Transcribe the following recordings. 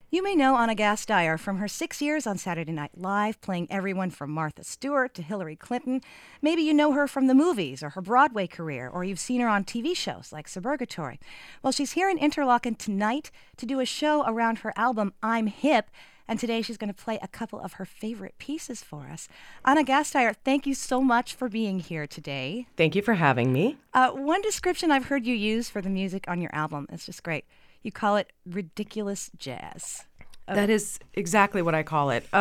You may know Anna Gasteyer from her 6 years on Saturday Night Live, playing everyone from Martha Stewart to Hillary Clinton. Maybe you know her from the movies or her Broadway career, or you've seen her on TV shows like Suburgatory. Well, she's here in Interlaken tonight to do a show around her album, I'm Hip, and today she's going to play a couple of her favorite pieces for us. Anna Gasteyer, thank you so much for being here today. Thank you for having me. One description I've heard you use for the music on your album, it's just great. You call it ridiculous jazz. That is exactly what I call it.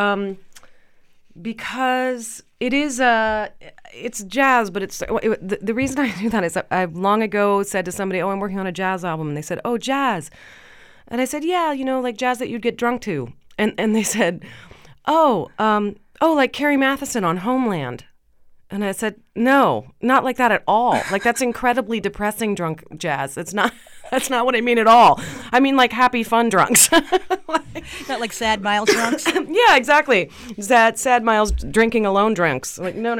Because it is it's jazz, but the reason I do that is that I long ago said to somebody, "Oh, I'm working on a jazz album," and they said, "Oh, jazz," and I said, "Yeah, like jazz that you'd get drunk to," and they said, "Oh, like Carrie Mathison on Homeland." And I said, no, not like that at all. Like, that's incredibly depressing drunk jazz. That's not what I mean at all. I mean, like, happy, fun drunks. Not like sad Miles drunks? Yeah, exactly. Sad Miles drinking alone drunks. Like, no.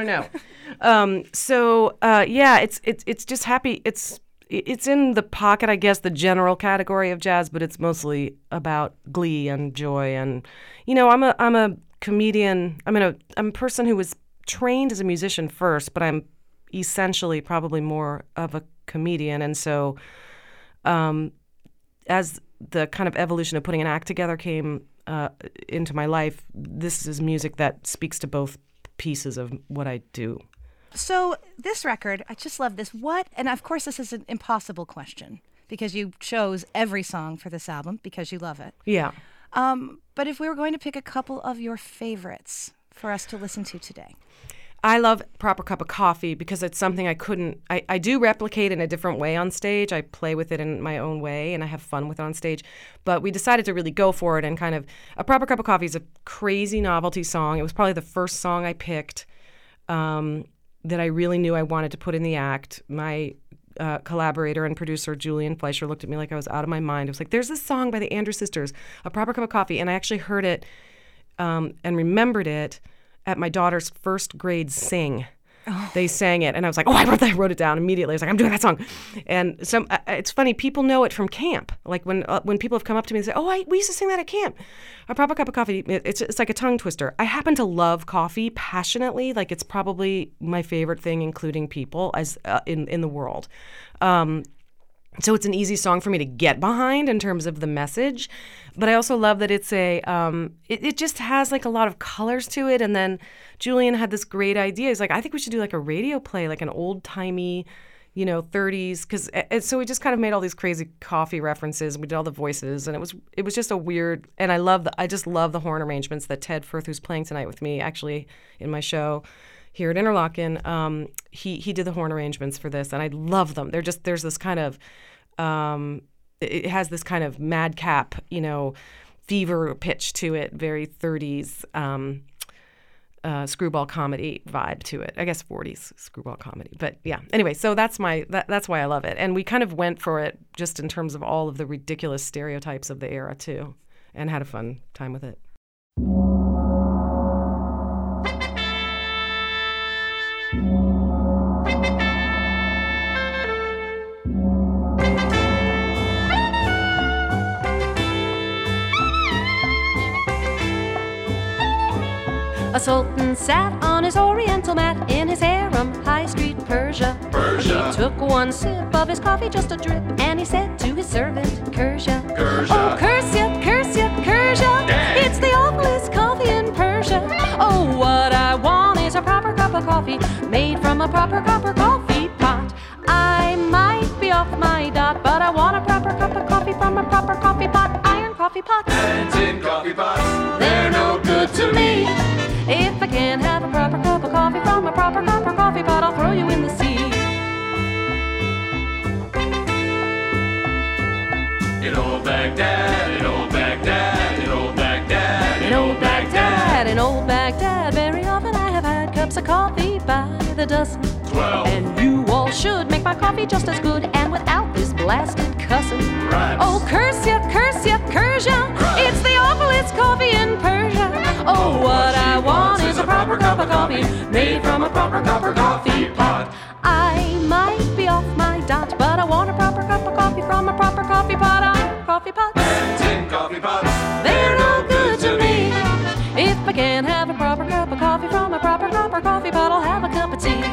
It's just happy. It's in the pocket, I guess, the general category of jazz, but it's mostly about glee and joy. And, I'm a comedian. I'm a person who was trained as a musician first, but I'm essentially probably more of a comedian. And so as the kind of evolution of putting an act together came into my life, this is music that speaks to both pieces of what I do. So this record, I just love this. And of course this is an impossible question because you chose every song for this album because you love it. Yeah. But if we were going to pick a couple of your favorites for us to listen to today. I love Proper Cup of Coffee because it's something I do replicate in a different way on stage. I play with it in my own way and I have fun with it on stage. But we decided to really go for it and kind of, A Proper Cup of Coffee is a crazy novelty song. It was probably the first song I picked that I really knew I wanted to put in the act. My collaborator and producer, Julian Fleischer, looked at me like I was out of my mind. It was like, there's this song by the Andrews Sisters, A Proper Cup of Coffee. And I actually heard it and remembered it at my daughter's first grade sing. Oh. They sang it, and I was like, I wrote it down immediately. I was like, I'm doing that song. And so it's funny, people know it from camp. Like when people have come up to me and say, we used to sing that at camp. A Proper Cup of Coffee, it's like a tongue twister. I happen to love coffee passionately. Like it's probably my favorite thing, including people, as in the world. So it's an easy song for me to get behind in terms of the message. But I also love that it's it just has like a lot of colors to it. And then Julian had this great idea. He's like, I think we should do like a radio play, like an old-timey, 30s. So we just kind of made all these crazy coffee references. We did all the voices. And it was just a weird, and I just love the horn arrangements that Ted Firth, who's playing tonight with me, actually in my show here at Interlaken, he did the horn arrangements for this, and I love them. There's this kind of, it has this kind of madcap, fever pitch to it, very 30s screwball comedy vibe to it. I guess 40s screwball comedy, but yeah. Anyway, so that's why I love it, and we kind of went for it just in terms of all of the ridiculous stereotypes of the era too, and had a fun time with it. A sultan sat on his oriental mat in his harem, High Street, Persia. He took one sip of his coffee, just a drip, and he said to his servant, Kursia. Oh, Kursia, it's the awfulest coffee in Persia. Oh, what I want is a proper cup of coffee made from a proper copper coffee pot. I might be off my dot, but I want a proper cup of coffee from a proper coffee pot. Iron coffee pot. And tin coffee pots, they're no good to me. If I can't have a proper cup of coffee from a proper copper coffee pot, I'll throw you in the sea. In old Baghdad, in old Baghdad, in old Baghdad, in old Baghdad, in old Baghdad, very often I have had cups of coffee by the dozen. 12. And you all should make my coffee just as good and without this blasted cussing. Right. Oh, Kursia, it's the awfulest coffee in Persia. Oh, what I want is a proper cup of coffee made from a proper copper coffee pot. I might be off my dot, but I want a proper cup of coffee from a proper coffee pot. Coffee pot. And tin coffee pots, they're coffee pot, I'll have a cup of tea.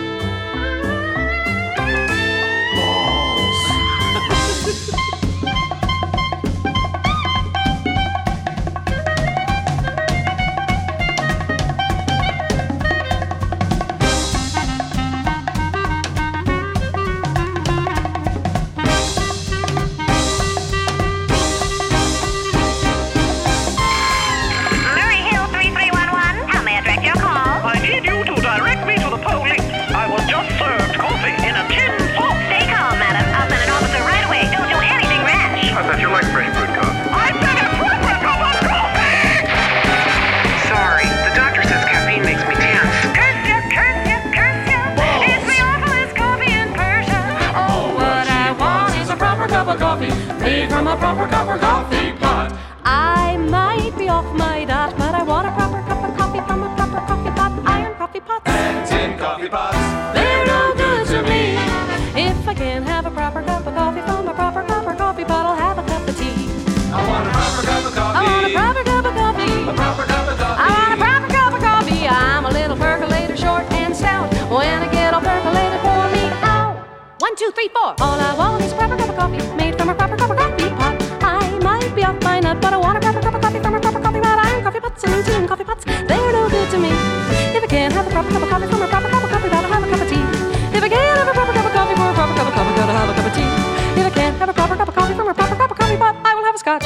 Made from a proper cup of coffee pot. I might be off my dot, but I want a proper cup of coffee from a proper coffee pot. Iron coffee pots And tin coffee pots. they're no good to me. If I can't have a proper cup of coffee from a proper coffee pot, I'll have a cup of tea. I want a proper cup of coffee. I want a proper cup of coffee. A proper cup of coffee. I want a proper cup of coffee. I'm a little percolator, short and stout. When I get all percolated, pour me out. 1, 2, 3, 4. All I want is a proper cup of coffee made from a proper cup of coffee pot. I might be off my nut, but I want a proper cup of coffee from a proper coffee pot. Iron coffee pots and tin coffee pots, they're no good to me. If I can't have a proper cup of coffee from a proper cup of coffee pot, I'll have a cup of tea. If I can't have a proper cup of coffee from a proper cup of coffee pot, I'll have a cup of tea. If I can't have a proper cup of coffee from a proper cup of coffee pot, I will have a scotch.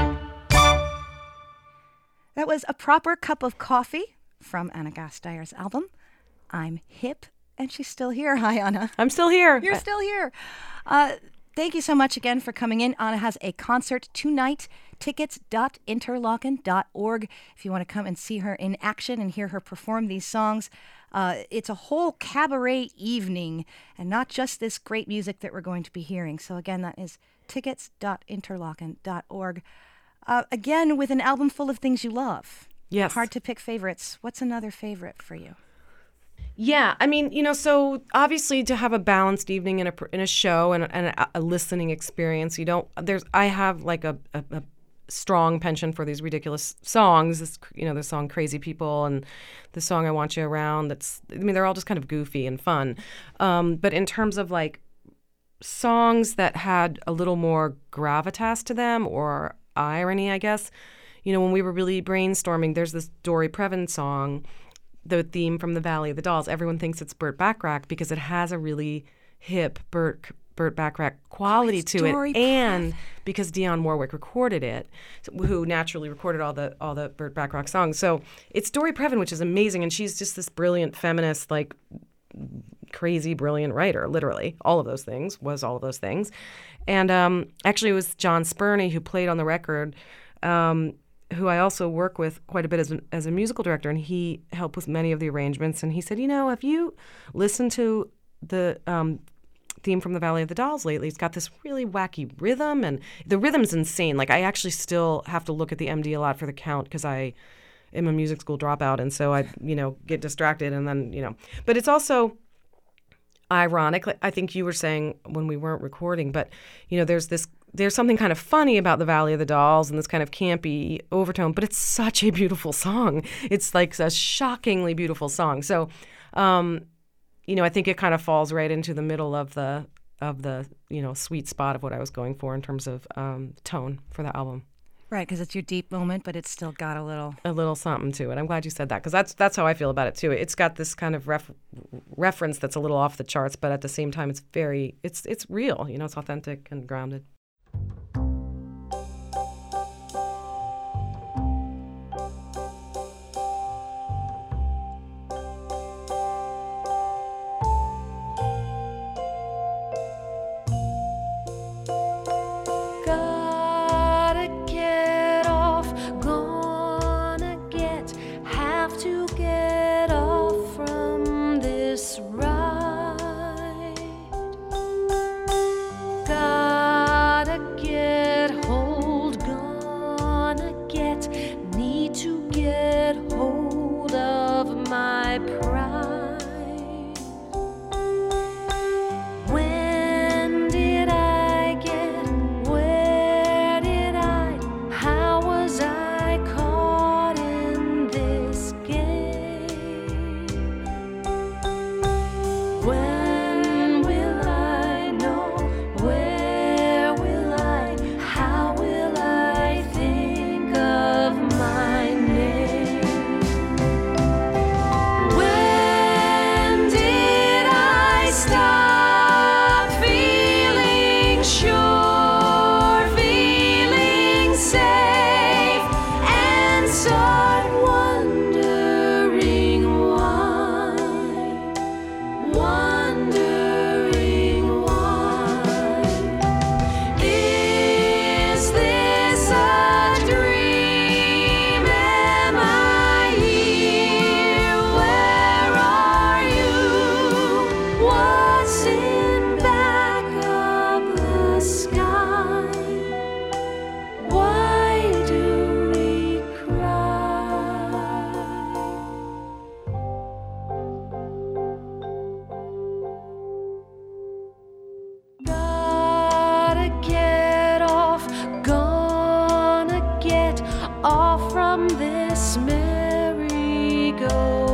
That was A Proper Cup of Coffee from Anna Gasteyer's album, I'm Hip, and she's still here. Hi, Anna. I'm still here. You're still here. Thank you so much again for coming in. Anna has a concert tonight, tickets.interlochen.org. If you want to come and see her in action and hear her perform these songs, it's a whole cabaret evening and not just this great music that we're going to be hearing. So again, that is tickets.interlochen.org. Again, with an album full of things you love. Yes. Hard to pick favorites. What's another favorite for you? Yeah, I mean, so obviously to have a balanced evening in a show and a listening experience, I have like a strong penchant for these ridiculous songs. The song "Crazy People" and the song "I Want You Around." They're all just kind of goofy and fun. But in terms of like songs that had a little more gravitas to them or irony, I guess. When we were really brainstorming, there's this Dory Previn song. The theme from The Valley of the Dolls. Everyone thinks it's Burt Bacharach because it has a really hip Burt Bacharach quality to it, and because Dionne Warwick recorded it, who naturally recorded all the Burt Bacharach songs. So it's Dory Previn, which is amazing, and she's just this brilliant feminist, like crazy brilliant writer. Literally, all of those things. And actually, it was John Spurney who played on the record. Who I also work with quite a bit as a musical director, and he helped with many of the arrangements. And he said, have you listened to the theme from The Valley of the Dolls lately? It's got this really wacky rhythm, and the rhythm's insane. Like, I actually still have to look at the MD a lot for the count because I am a music school dropout, and so I, get distracted, and then, But it's also ironic. I think you were saying when we weren't recording, but, there's something kind of funny about The Valley of the Dolls and this kind of campy overtone, but it's such a beautiful song. It's like a shockingly beautiful song. So, I think it kind of falls right into the middle of the sweet spot of what I was going for in terms of tone for the album. Right, because it's your deep moment, but it's still got a little something to it. I'm glad you said that because that's how I feel about it too. It's got this kind of reference that's a little off the charts, but at the same time, it's real. It's authentic and grounded. off from this merry-go-round.